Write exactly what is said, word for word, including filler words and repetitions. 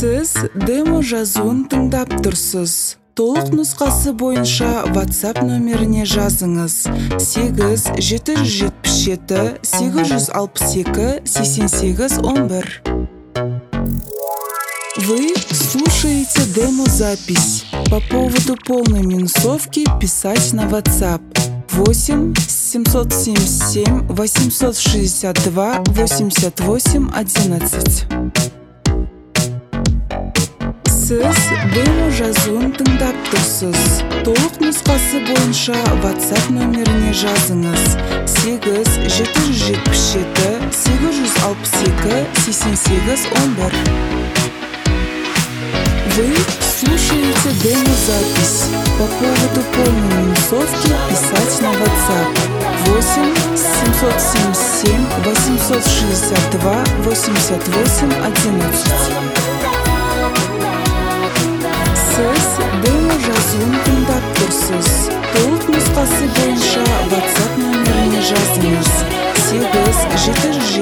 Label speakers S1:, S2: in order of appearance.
S1: Сіз демо жазуын тыңдап тұрсыз. Толық нұсқасы бойынша WhatsApp нөміріне жазыңыз. сегіз жеті жүз жетпіс жеті сегіз жүз алпыс екі сексен сегіз он бір. Вы слушаете демо-запись. По поводу полной минусовки писать на WhatsApp восемь семьсот семьдесят семь восемьсот шестьдесят два восемьдесят восемь одиннадцать. Сіз демо жазуын тыңдап тұрсыз. Толық нұсқасы бойынша WhatsApp нөміріне жазыңыз. сегіз жеті жүз жетпіс жеті сегіз жүз алпыс екі сексен сегіз он бір. Вы слушаете демо-запись. По поводу полной минусовки писать на WhatsApp восемь семьсот семьдесят семь восемьсот шестьдесят два восемьдесят восемь одиннадцать. Сіз демо жазуын тыңдап тұрсыз. Толық нұсқасы бойынша WhatsApp нөміріне жазыңыз. сегіз жеті жүз